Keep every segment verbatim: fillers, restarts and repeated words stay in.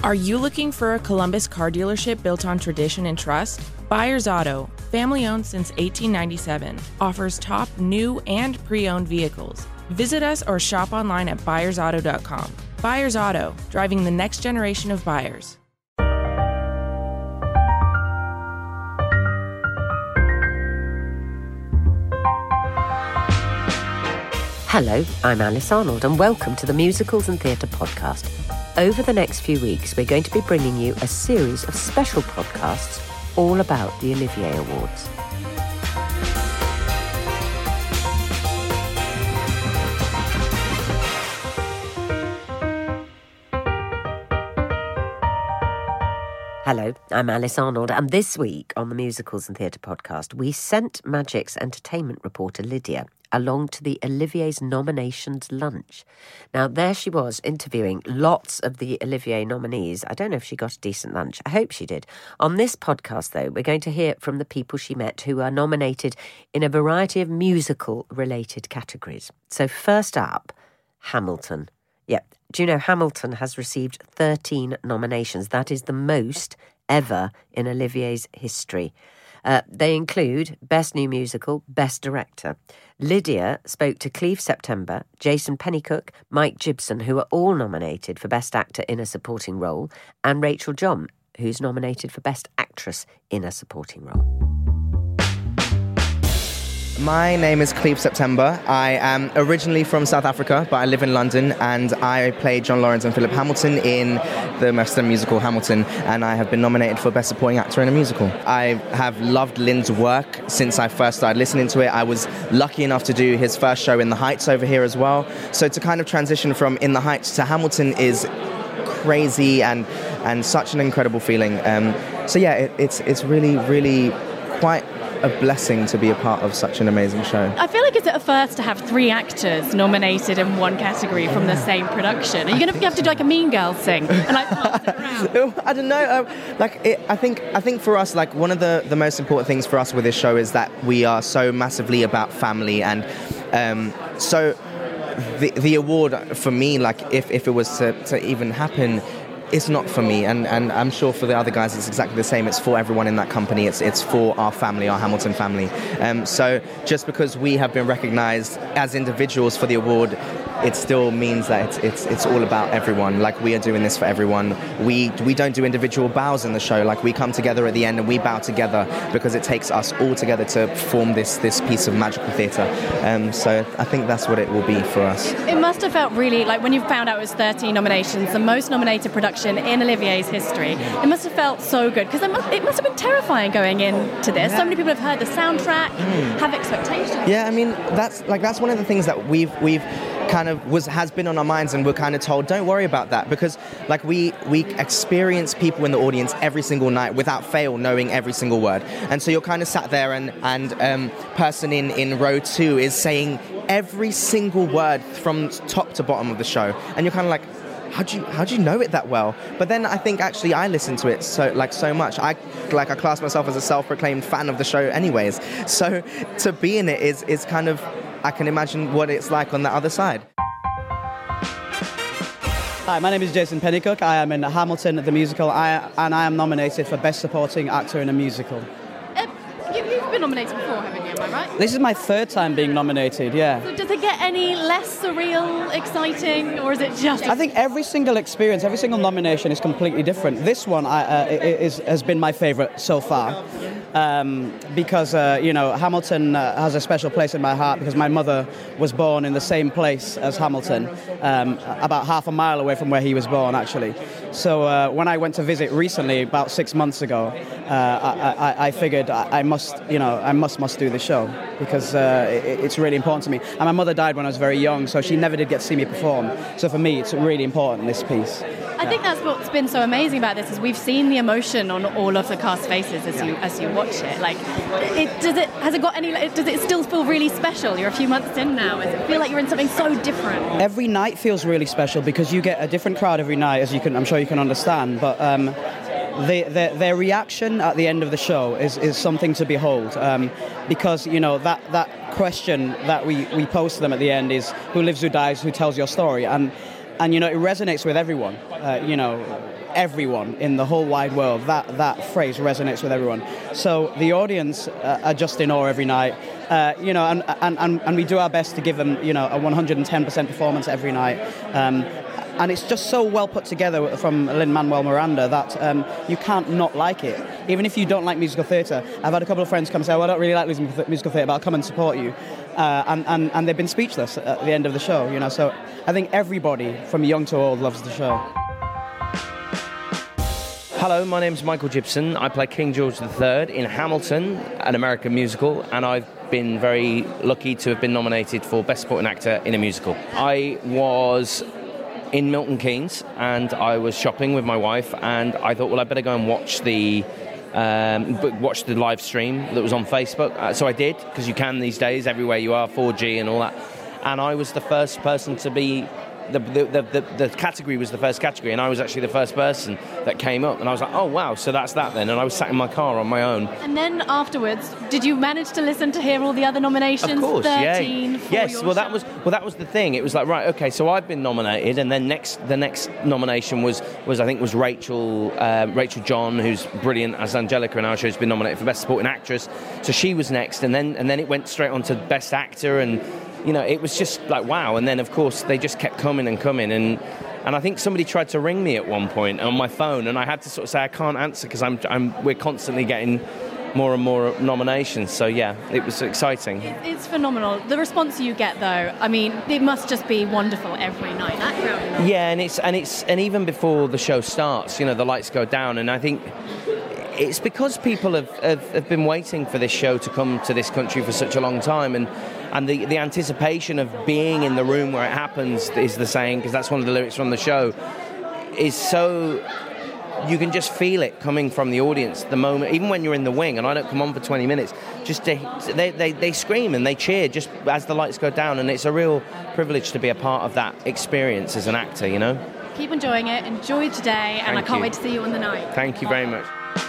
Are you looking for a Columbus car dealership built on tradition and trust? Byers Auto, family-owned since eighteen ninety-seven, offers top new and pre-owned vehicles. Visit us or shop online at byers auto dot com. Byers Auto, driving the next generation of buyers. Hello, I'm Alice Arnold and welcome to the Musicals and Theatre Podcast. Over the next few weeks, we're going to be bringing you a series of special podcasts all about the Olivier Awards. Hello, I'm Alice Arnold, and this week on the Musicals and Theatre Podcast, we sent Magic's entertainment reporter Lydia along to the Olivier's nominations lunch. Now, there she was interviewing lots of the Olivier nominees. I don't know if she got a decent lunch. I hope she did. On this podcast, though, we're going to hear from the people she met who are nominated in a variety of musical-related categories. So first up, Hamilton. Yep. Do you know Hamilton has received thirteen nominations? That is the most ever in Olivier's history. Uh, they include Best New Musical, Best Director. Lydia spoke to Cleve September, Jason Pennycook, Mike Gibson, who are all nominated for Best Actor in a Supporting Role, and Rachel John, who's nominated for Best Actress in a Supporting Role. My name is Cleve September. I am originally from South Africa, but I live in London, and I played John Lawrence and Philip Hamilton in the West End musical Hamilton, and I have been nominated for Best Supporting Actor in a Musical. I have loved Lin's work since I first started listening to it. I was lucky enough to do his first show in the Heights over here as well. So to kind of transition from In the Heights to Hamilton is crazy and and such an incredible feeling. Um, so yeah, it, it's it's really, really quite a blessing to be a part of such an amazing show. I feel like it's a first to have three actors nominated in one category from the same production. Are you going to have to do like a Mean Girls thing and like pass it around? I don't know. Um, like it, I think, I think for us, like one of the, the most important things for us with this show is that we are so massively about family, and um, so the the award for me, like if if it was to, to even happen, it's not for me, and, and I'm sure for the other guys it's exactly the same. It's for everyone in that company. It's it's for our family, our Hamilton family. Um, so just because we have been recognised as individuals for the award, it still means that it's it's it's all about everyone. Like, we are doing this for everyone. We we don't do individual bows in the show. Like, we come together at the end and we bow together because it takes us all together to form this this piece of magical theatre. Um, so I think that's what it will be for us. It must have felt really like when you found out it was thirteen nominations, the most nominated production in Olivier's history. It must have felt so good, because it must, it must have been terrifying going into this. Yeah. So many people have heard the soundtrack, mm. have expectations. Yeah, I mean that's like that's one of the things that we've we've kind of was has been on our minds, and we're kind of told don't worry about that, because like we we experience people in the audience every single night without fail knowing every single word, and so you're kind of sat there and and um, person in in row two is saying every single word from top to bottom of the show, and you're kind of like, How do you how do you know it that well? But then I think actually I listen to it so like so much. I like I class myself as a self-proclaimed fan of the show, anyways. So to be in it is is kind of, I can imagine what it's like on the other side. Hi, my name is Jason Pennycook. I am in Hamilton the musical, I, and I am nominated for Best Supporting Actor in a Musical. Uh, you, you've been nominated before, haven't you? Am I right? This is my third time being nominated, yeah. So does it get any less surreal, exciting, or is it just... I think every single experience, every single nomination is completely different. This one I, uh, is, has been my favourite so far. Um, because, uh, you know, Hamilton uh, has a special place in my heart because my mother was born in the same place as Hamilton, um, about half a mile away from where he was born, actually. So uh, when I went to visit recently, about six months ago, uh, I, I, I figured I, I must, you know, I must must do the show because uh, it, it's really important to me. And my mother died when I was very young, so she never did get to see me perform. So for me, it's really important, this piece. I think that's what's been so amazing about this is we've seen the emotion on all of the cast faces as you as you watch it. Like, it, does it has it got any? Does it still feel really special? You're a few months in now. Does it feel like you're in something so different? Every night feels really special because you get a different crowd every night, as you can, I'm sure you can understand. But um, the, the, their reaction at the end of the show is, is something to behold. Um, because you know that that question that we we pose to them at the end is who lives, who dies, who tells your story, and. And, you know, it resonates with everyone. Uh, you know, everyone in the whole wide world. That that phrase resonates with everyone. So the audience uh, are just in awe every night. Uh, you know, and, and, and, and we do our best to give them, you know, a one hundred ten percent performance every night. Um, and it's just so well put together from Lin-Manuel Miranda that um, you can't not like it. Even if you don't like musical theatre, I've had a couple of friends come and say, well, I don't really like musical theatre, but I'll come and support you. Uh, and, and, and they've been speechless at the end of the show, you know. So I think everybody, from young to old, loves the show. Hello, my name's Michael Gibson. I play King George the Third in Hamilton, an American musical, and I've been very lucky to have been nominated for Best Supporting Actor in a Musical. I was in Milton Keynes and I was shopping with my wife, and I thought, well, I better go and watch the um, watch the live stream that was on Facebook. Uh, so I did, because you can these days, everywhere you are, four G and all that. And I was the first person to be... The, the, the, the category was the first category, and I was actually the first person that came up, and I was like, oh wow, so that's that then. And I was sat in my car on my own. And then afterwards, did you manage to listen to hear all the other nominations? Of course, thirteen yeah. For yes, your well show? that was well that was the thing. It was like, right, okay, so I've been nominated, and then next the next nomination was was I think was Rachel um, Rachel John, who's brilliant as Angelica in our show, has been nominated for Best Supporting Actress. So she was next, and then and then it went straight on to Best Actor, and you know, it was just like, wow. And then, of course, they just kept coming and coming. And and I think somebody tried to ring me at one point on my phone, and I had to sort of say, I can't answer because I'm, I'm, we're constantly getting more and more nominations. So, yeah, it was exciting. It's phenomenal. The response you get, though, I mean, it must just be wonderful every night. That crowd. Yeah, and it's and it's and even before the show starts, you know, the lights go down, and I think it's because people have, have, have been waiting for this show to come to this country for such a long time, and and the, the anticipation of being in the room where it happens is the saying, because that's one of the lyrics from the show, is so... You can just feel it coming from the audience the moment, even when you're in the wing, and I don't come on for twenty minutes, just to, they, they, they scream and they cheer just as the lights go down, and it's a real privilege to be a part of that experience as an actor, you know? Keep enjoying it, enjoy today, and Thank I can't you. wait to see you on the night. Thank you very much.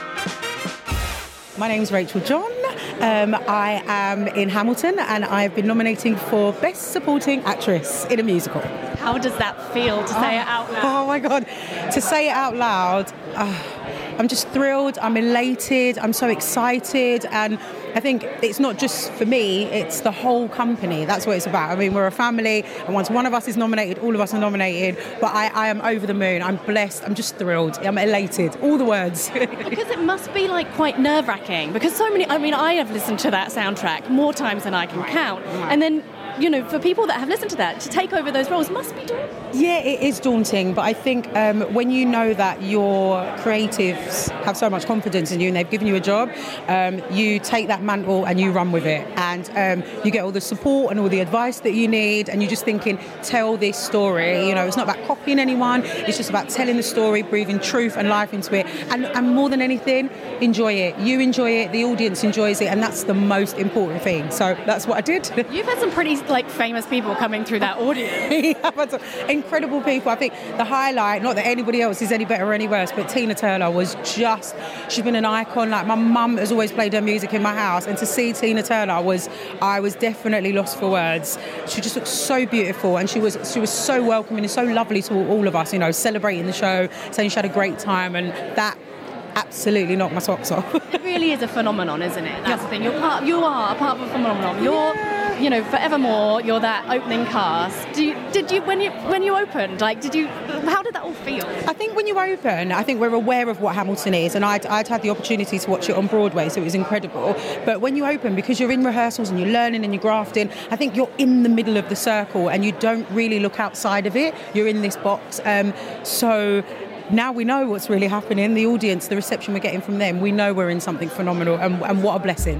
My name's Rachel John. Um, I am in Hamilton, and I've been nominating for Best Supporting Actress in a Musical. How does that feel to say oh, it out loud? Oh my God, to say it out loud, uh, I'm just thrilled, I'm elated, I'm so excited, and I think it's not just for me, it's the whole company. That's what it's about. I mean, we're a family, and once one of us is nominated, all of us are nominated, but I, I am over the moon, I'm blessed, I'm just thrilled, I'm elated, all the words. Because it must be like quite nerve-wracking, because so many, I mean, I have listened to that soundtrack more times than I can count, and then, you know, for people that have listened to that, to take over those roles must be daunting. Yeah, it is daunting, but I think um, when you know that your creatives have so much confidence in you and they've given you a job, um, you take that mantle and you run with it, and um, you get all the support and all the advice that you need, and you're just thinking, tell this story. You know, it's not about copying anyone, it's just about telling the story, breathing truth and life into it, and, and more than anything, enjoy it. You enjoy it, the audience enjoys it, and that's the most important thing. So that's what I did. You've had some pretty like famous people coming through that audience. I've had some incredible people. I think the highlight, not that anybody else is any better or any worse, but Tina Turner was just, she's been an icon. Like, my mum has always played her music in my house, and to see Tina Turner was, I was definitely lost for words. She just looked so beautiful, and she was she was so welcoming and so lovely to all of us, you know, celebrating the show, saying she had a great time, and that absolutely knocked my socks off. It really is a phenomenon, isn't it? That's the thing. You're part. You are a part of a phenomenon. You're, you know, forevermore. You're that opening cast. Do you, did you when you when you opened? Like, did you? How did that all feel? I think when you open, I think we're aware of what Hamilton is, and I'd, I'd had the opportunity to watch it on Broadway, so it was incredible. But when you open, because you're in rehearsals and you're learning and you're grafting, I think you're in the middle of the circle, and you don't really look outside of it. You're in this box. Um, so. Now we know what's really happening. The audience, the reception we're getting from them, we know we're in something phenomenal, and, and what a blessing.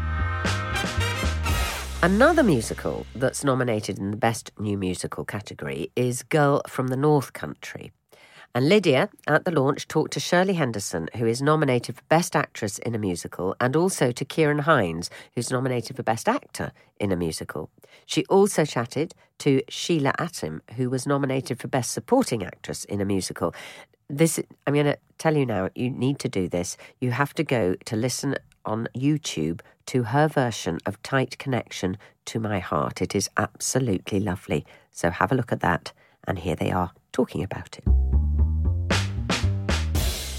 Another musical that's nominated in the Best New Musical category is Girl from the North Country. And Lydia, at the launch, talked to Shirley Henderson, who is nominated for Best Actress in a Musical, and also to Kieran Hines, who's nominated for Best Actor in a Musical. She also chatted to Sheila Atim, who was nominated for Best Supporting Actress in a Musical. This, I'm going to tell you now, you need to do this. You have to go to listen on YouTube to her version of Tight Connection to My Heart. It is absolutely lovely. So have a look at that, and here they are talking about it.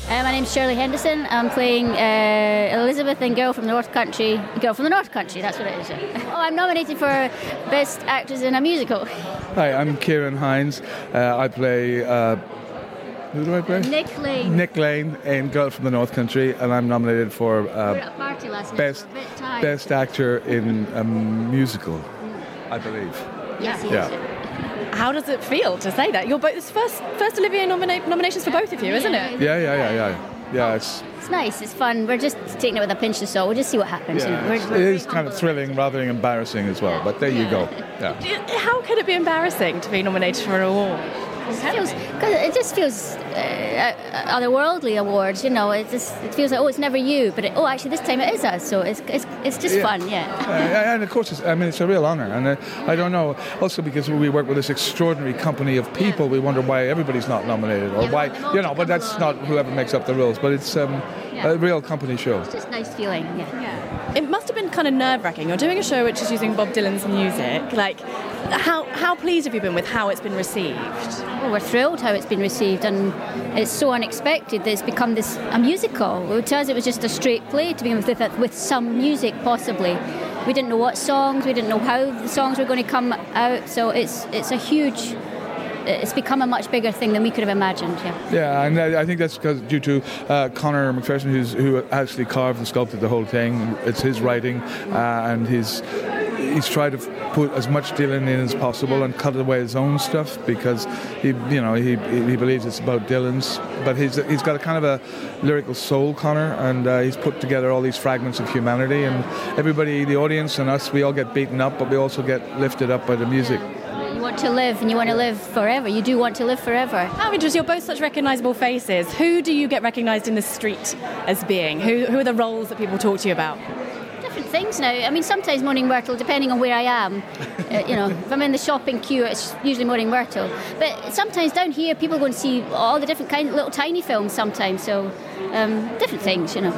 Uh, my name's Shirley Henderson. I'm playing uh, Elizabeth in Girl from the North Country. Girl from the North Country, that's what it is. Oh, I'm nominated for Best Actress in a Musical. Hi, I'm Kieran Hines. Uh, I play... Uh, who do I play? Nick Lane. Nick Lane in Girl from the North Country, and I'm nominated for uh, we were at a party last night, best, so we're a bit tired. best Actor in a Musical, I believe. Yes, he Yeah. is. How does it feel to say that? You're both it's first first Olivier nomina- nominations for both of you, isn't it? Yeah, yeah, yeah, yeah. Yeah, it's, It's nice, it's fun. We're just taking it with a pinch of salt. We'll just see what happens. you know. yeah, We're, it's- we're it very is kind humble. of thrilling rather than embarrassing as well, but there you go. Yeah. How could it be embarrassing to be nominated for an award? It feels, cause it just feels uh, otherworldly awards, you know. It just it feels like, oh, it's never you, but it, oh, actually this time it is us. So it's it's, it's just Yeah. fun, yeah. Uh, and of course, it's, I mean, it's a real honour, and uh, I don't know. Also, because we work with this extraordinary company of people, we wonder why everybody's not nominated, or Yeah, why, well, you know. But that's not whoever makes up the rules. But it's um, Yeah. a real company show. It's just a nice feeling, yeah. It must have been kind of nerve-wracking. You're doing a show which is using Bob Dylan's music. Like, how how pleased have you been with how it's been received? Well, we're thrilled how it's been received, and it's so unexpected that it's become this a musical. To us, it was just a straight play to begin with, with, with some music possibly. We didn't know what songs, we didn't know how the songs were going to come out. So it's it's a huge. It's become a much bigger thing than we could have imagined. Yeah. Yeah, and I I think that's because due to uh, Conor McPherson, who's who actually carved and sculpted the whole thing. It's his writing, uh, and his he's tried to put as much Dylan in as possible and cut away his own stuff because he, you know, he he believes it's about Dylan's, but he's he's got a kind of a lyrical soul, Conor, and uh, he's put together all these fragments of humanity, and everybody, the audience and us, we all get beaten up, but we also get lifted up by the music. You want to live, and you want to live forever. You do want to live forever. How interesting. You're both such recognisable faces. Who do you get recognised in the street as being? Who who are the roles that people talk to you about? Different things now. I mean, sometimes Morning Myrtle, depending on where I am. Uh, you know, if I'm in the shopping queue, it's usually Morning Myrtle. But sometimes down here, people go and see all the different kind, little tiny films sometimes. So um, different things, you know.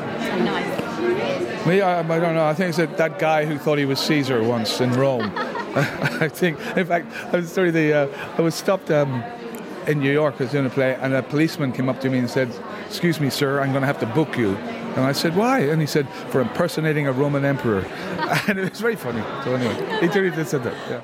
Nice. Me, I, I don't know. I think it's that, that guy who thought he was Caesar once in Rome. I think, in fact, I was sorry. The uh, I was stopped um, in New York. I was doing a play, and a policeman came up to me and said, "Excuse me, sir, I'm going to have to book you." And I said, "Why?" And he said, "For impersonating a Roman emperor." And it was very funny. So anyway, he really did say that. Yeah.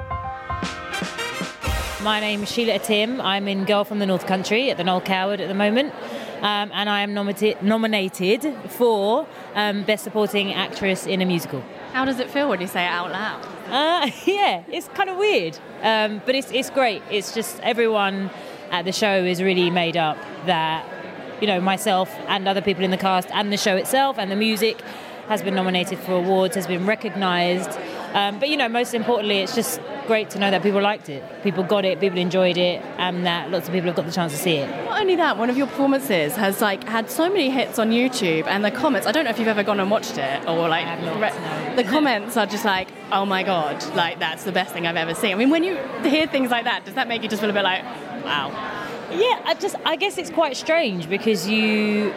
My name is Sheila Tim. I'm in Girl from the North Country at the Noel Coward at the moment. Um, and I am nomita- nominated for um, Best Supporting Actress in a Musical. How does it feel when you say it out loud? Uh, yeah, it's kind of weird, um, but it's it's great. It's just everyone at the show is really made up that, you know, myself and other people in the cast and the show itself and the music has been nominated for awards, has been recognised. Um, but, you know, most importantly, it's just great to know that people liked it. People got it, people enjoyed it, and that lots of people have got the chance to see it. Not only that, one of your performances has like had so many hits on YouTube, and the comments, I don't know if you've ever gone and watched it, or like, I have not, re- no. the comments are just like, oh my God, like that's the best thing I've ever seen. I mean, when you hear things like that, does that make you just feel a bit like, wow? Yeah, I just I guess it's quite strange because you,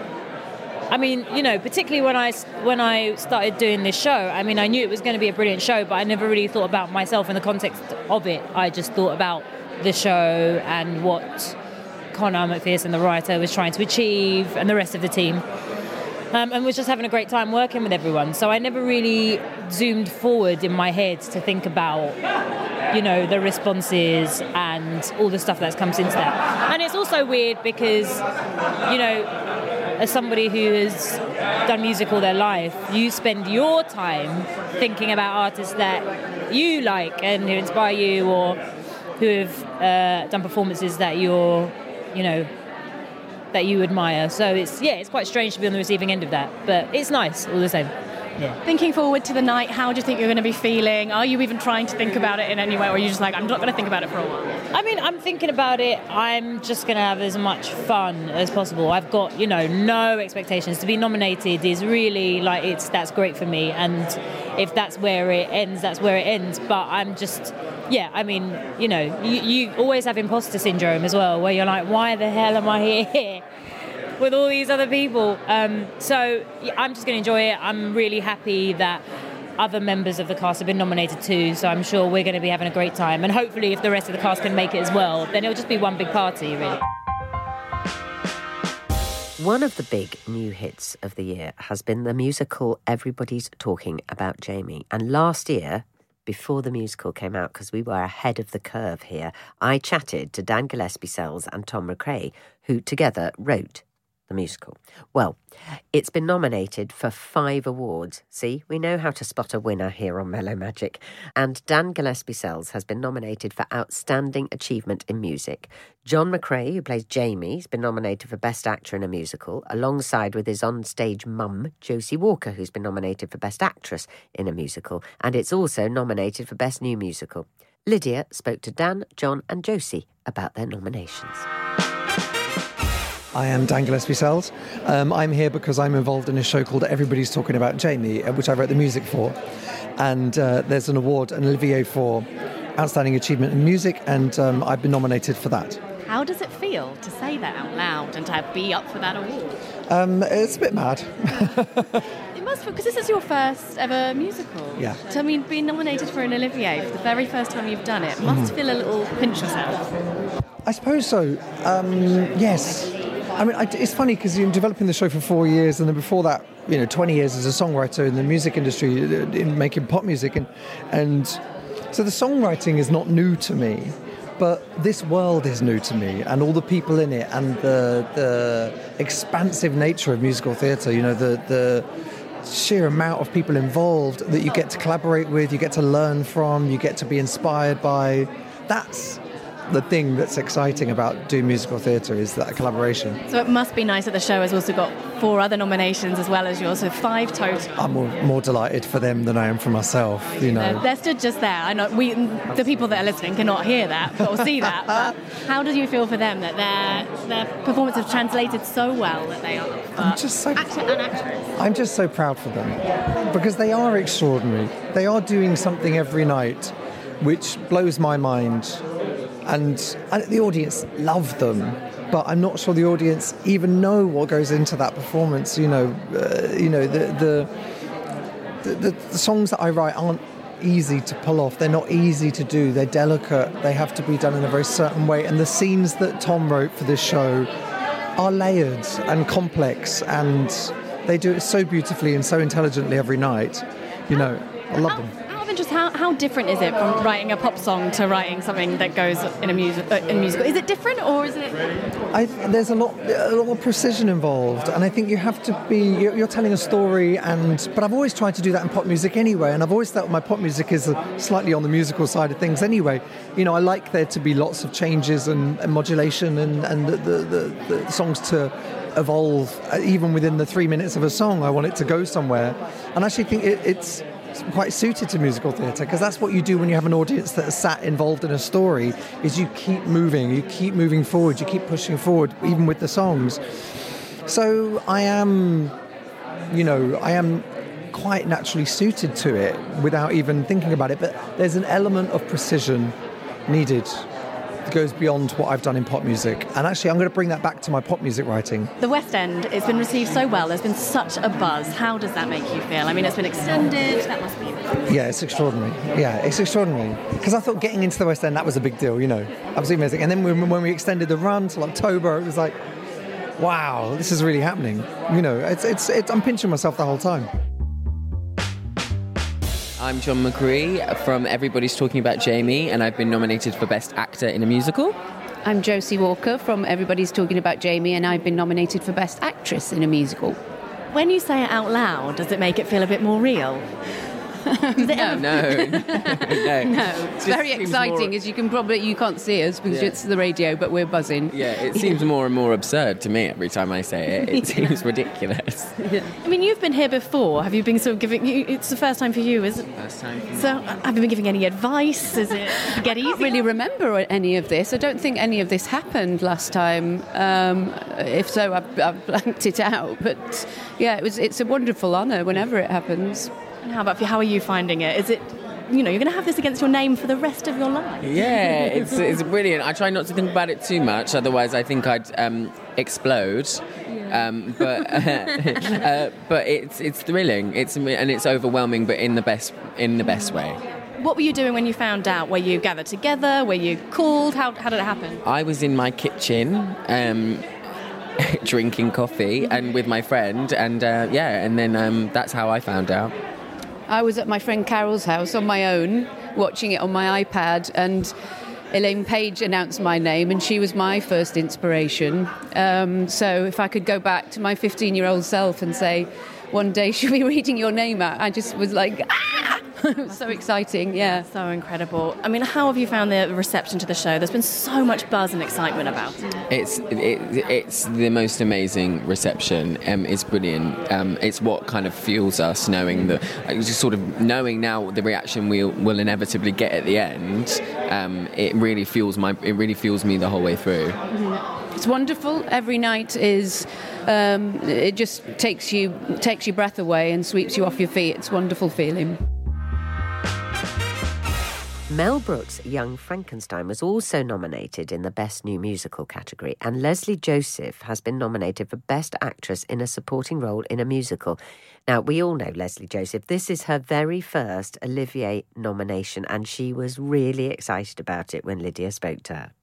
I mean, you know, particularly when I when I started doing this show, I mean, I knew it was going to be a brilliant show, but I never really thought about myself in the context of it. I just thought about the show and what Conor McPherson, the writer, was trying to achieve, and the rest of the team. Um, and was just having a great time working with everyone. So I never really zoomed forward in my head to think about, you know, the responses and all the stuff that's come since that. And it's also weird because, you know, as somebody who has done music all their life, you spend your time thinking about artists that you like and who inspire you, or who have uh, done performances that you're, you know, that you admire. So it's, yeah, it's quite strange to be on the receiving end of that, but it's nice all the same. Yeah. Thinking forward to the night, how do you think you're going to be feeling? Are you even trying to think about it in any way, or are you just like, I'm not going to think about it for a while? I mean, I'm thinking about it. I'm just going to have as much fun as possible. I've got, you know, no expectations. To be nominated is really like, it's that's great for me. And if that's where it ends, that's where it ends. But I'm just, yeah, I mean, you know, you, you always have imposter syndrome as well, where you're like, why the hell am I here with all these other people? Um, so yeah, I'm just going to enjoy it. I'm really happy that other members of the cast have been nominated too, so I'm sure we're going to be having a great time. And hopefully if the rest of the cast can make it as well, then it'll just be one big party, really. One of the big new hits of the year has been the musical Everybody's Talking About Jamie. And last year, before the musical came out, because we were ahead of the curve here, I chatted to Dan Gillespie-Sells and Tom McRae, who together wrote the musical. Well, it's been nominated for five awards. See, we know how to spot a winner here on Mellow Magic. And Dan Gillespie-Sells has been nominated for Outstanding Achievement in Music. John McRae, who plays Jamie, has been nominated for Best Actor in a Musical, alongside with his onstage mum, Josie Walker, who's been nominated for Best Actress in a Musical. And it's also nominated for Best New Musical. Lydia spoke to Dan, John and Josie about their nominations. I am Dan Gillespie-Sells. Um, I'm here because I'm involved in a show called Everybody's Talking About Jamie, which I wrote the music for. And uh, there's an award, an Olivier for Outstanding Achievement in Music, and um, I've been nominated for that. How does it feel to say that out loud and to be up for that award? Um, it's a bit mad. It must, because this is your first ever musical. Yeah. So, I mean, being nominated for an Olivier for the very first time you've done it must Mm. feel a little pinch yourself. I suppose so. Um, yes. I mean, I, it's funny because you're developing the show for four years, and then before that, you know, twenty years as a songwriter in the music industry, in making pop music, and and so the songwriting is not new to me, but this world is new to me, and all the people in it, and the the expansive nature of musical theatre. You know, the the sheer amount of people involved that you get to collaborate with, you get to learn from, you get to be inspired by. That's the thing that's exciting about doing musical theatre, is that collaboration. So it must be nice that the show has also got four other nominations as well as yours, so five total. I'm more, more delighted for them than I am for myself, you know. They're, they're stood just there. I know we, the people that are listening, cannot hear that or see that. But how do you feel for them that their their performance has translated so well that they are uh, I'm just so actor and actress? I'm just so proud for them because they are extraordinary. They are doing something every night which blows my mind. And the audience love them, but I'm not sure the audience even know what goes into that performance. You know, uh, you know the the, the the songs that I write aren't easy to pull off. They're not easy to do. They're delicate. They have to be done in a very certain way. And the scenes that Tom wrote for this show are layered and complex, and they do it so beautifully and so intelligently every night. You know, I love them. Just how, how different is it from writing a pop song to writing something that goes in a music uh, in a musical? Is it different, or is it? I, there's a lot, a lot of precision involved, and I think you have to be. You're, you're telling a story, and but I've always tried to do that in pop music anyway, and I've always thought my pop music is slightly on the musical side of things anyway. You know, I like there to be lots of changes and, and modulation, and and the, the, the, the songs to evolve even within the three minutes of a song. I want it to go somewhere, and I actually think it, it's. quite suited to musical theatre, because that's what you do when you have an audience that is sat involved in a story, is you keep moving, you keep moving forward, you keep pushing forward, even with the songs. So I am, you know, I am quite naturally suited to it without even thinking about it, but there's an element of precision needed that goes beyond what I've done in pop music. And actually, I'm going to bring that back to my pop music writing. The West End, it's been received so well. There's been such a buzz. How does that make you feel? I mean, it's been extended. That must be... Yeah, it's extraordinary. Yeah, it's extraordinary. Because I thought getting into the West End, that was a big deal, you know. Absolutely amazing. And then when, when we extended the run till October, it was like, wow, this is really happening. You know, it's it's, it's I'm pinching myself the whole time. I'm John McRae from Everybody's Talking About Jamie, and I've been nominated for Best Actor in a Musical. I'm Josie Walker from Everybody's Talking About Jamie, and I've been nominated for Best Actress in a Musical. When you say it out loud, does it make it feel a bit more real? no. no, no, no. No, it's very exciting, more... as you can probably, you can't see us because yeah. it's the radio, but we're buzzing. Yeah, it seems yeah. more and more absurd to me every time I say it. It yeah. seems ridiculous. Yeah. I mean, you've been here before. Have you been sort of giving, you, it's the first time for you, isn't it? First time for me. So have you been giving any advice? Is it get easy? I can't really remember any of this. I don't think any of this happened last time. Um, if so, I've, I've blanked it out. But yeah, it was. It's a wonderful honour whenever it happens. And how about you? How are you finding it? Is it, you know, you're going to have this against your name for the rest of your life? Yeah, it's it's brilliant. I try not to think about it too much, otherwise I think I'd um, explode. Yeah. Um, but uh, but it's it's thrilling. It's and it's overwhelming, but in the best in the best way. What were you doing when you found out? Were you gathered together? Were you called? How how did it happen? I was in my kitchen. Um, drinking coffee and with my friend, and uh, yeah, and then um, that's how I found out. I was at my friend Carol's house on my own, watching it on my iPad, and Elaine Page announced my name, and she was my first inspiration. Um, so if I could go back to my fifteen-year-old self and say, one day she'll be reading your name out, I just was like, ah! It was so exciting, yeah. So incredible. I mean, how have you found the reception to the show? There's been so much buzz and excitement about it. It's it, it's the most amazing reception. Um, it's brilliant. Um, it's what kind of fuels us, knowing that, just sort of knowing now the reaction we'll will inevitably get at the end. Um, it really fuels my. It really fuels me the whole way through. Mm-hmm. It's wonderful. Every night is. Um, it just takes you takes your breath away and sweeps you off your feet. It's a wonderful feeling. Mel Brooks' Young Frankenstein was also nominated in the Best New Musical category, and Leslie Joseph has been nominated for Best Actress in a Supporting Role in a Musical. Now, we all know Leslie Joseph. This is her very first Olivier nomination, and she was really excited about it when Lydia spoke to her.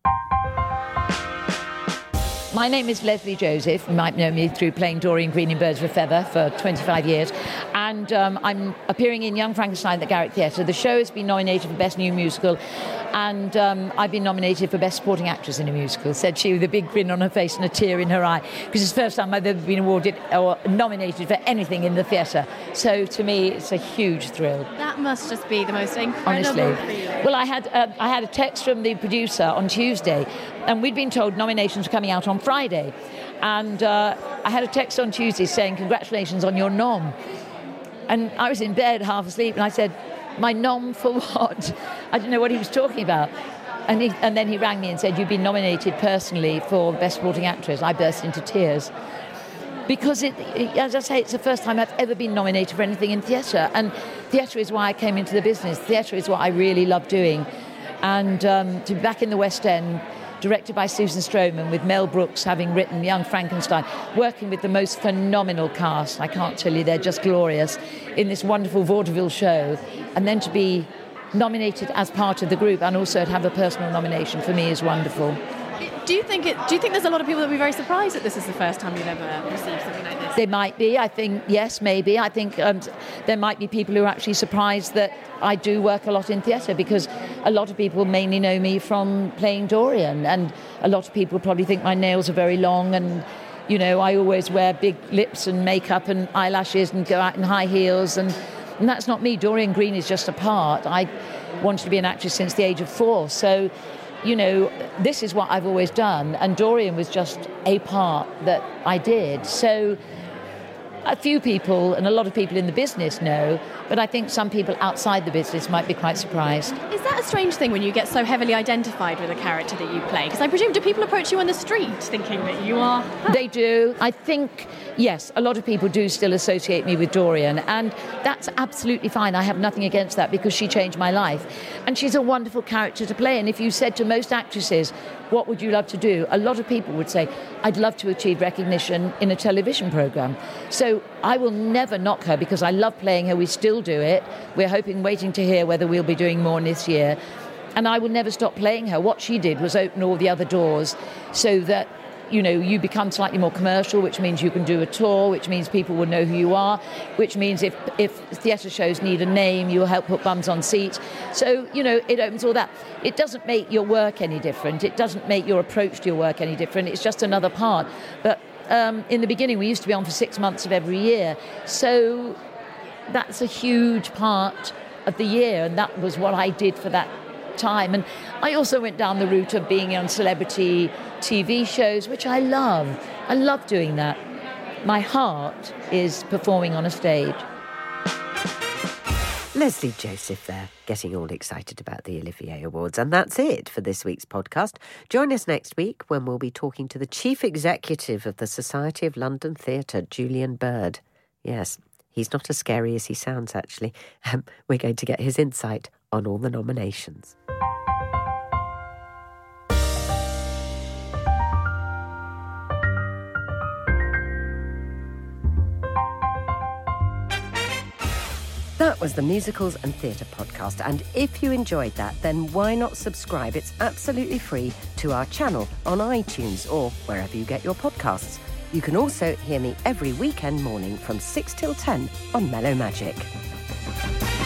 My name is Leslie Joseph. You might know me through playing Dorian Green in Birds of a Feather for twenty-five years. And um, I'm appearing in Young Frankenstein at the Garrick Theatre. The show has been nominated for Best New Musical, and um, I've been nominated for Best Supporting Actress in a Musical, said she with a big grin on her face and a tear in her eye, because it's the first time I've ever been awarded or nominated for anything in the theatre. So to me, it's a huge thrill. That must just be the most incredible Honestly. feeling. Well, I had uh, I had a text from the producer on Tuesday, and we'd been told nominations were coming out on Friday, and uh, I had a text on Tuesday saying congratulations on your nom, and I was in bed half asleep, and I said, my nom for what? I didn't know what he was talking about. And, he, and then he rang me and said, you've been nominated personally for Best Supporting Actress. I burst into tears. Because, it, it, as I say, it's the first time I've ever been nominated for anything in theatre. And theatre is why I came into the business. Theatre is what I really love doing. And um, to be back in the West End, directed by Susan Stroman, with Mel Brooks having written Young Frankenstein, working with the most phenomenal cast, I can't tell you, they're just glorious, in this wonderful vaudeville show, and then to be nominated as part of the group and also to have a personal nomination for me is wonderful. Do you think it? Do you think there's a lot of people that will be very surprised that this is the first time you've ever received something like this? There might be. I think, yes, maybe. I think um, there might be people who are actually surprised that I do work a lot in theatre, because a lot of people mainly know me from playing Dorian, and a lot of people probably think my nails are very long, and, you know, I always wear big lips and makeup and eyelashes and go out in high heels, and, and that's not me. Dorian Green is just a part. I wanted to be an actress since the age of four, so... You know, this is what I've always done, and Dorian was just a part that I did. So a few people and a lot of people in the business know, but I think some people outside the business might be quite surprised. Is that a strange thing when you get so heavily identified with a character that you play? Because I presume, do people approach you on the street thinking that you are her? They do. I think, yes, a lot of people do still associate me with Dorian, and that's absolutely fine. I have nothing against that, because she changed my life. And she's a wonderful character to play. And if you said to most actresses, what would you love to do? A lot of people would say, I'd love to achieve recognition in a television programme. So I will never knock her, because I love playing her. We still do it. We're hoping, waiting to hear whether we'll be doing more this year. And I will never stop playing her. What she did was open all the other doors so that, you know, you become slightly more commercial, which means you can do a tour, which means people will know who you are, which means if, if theatre shows need a name, you'll help put bums on seats. So, you know, it opens all that. It doesn't make your work any different. It doesn't make your approach to your work any different. It's just another part. But um, in the beginning, we used to be on for six months of every year. So that's a huge part of the year, and that was what I did for that time. And I also went down the route of being on celebrity T V shows, which I love. I love doing that. My heart is performing on a stage. Leslie Joseph there, getting all excited about the Olivier Awards. And that's it for this week's podcast. Join us next week when we'll be talking to the Chief Executive of the Society of London Theatre, Julian Bird. Yes, he's not as scary as he sounds, actually. Um, we're going to get his insight on all the nominations. That was the Musicals and Theatre podcast, and if you enjoyed that, then why not subscribe? It's absolutely free to our channel on iTunes or wherever you get your podcasts. You can also hear me every weekend morning from six till ten on Mellow Magic.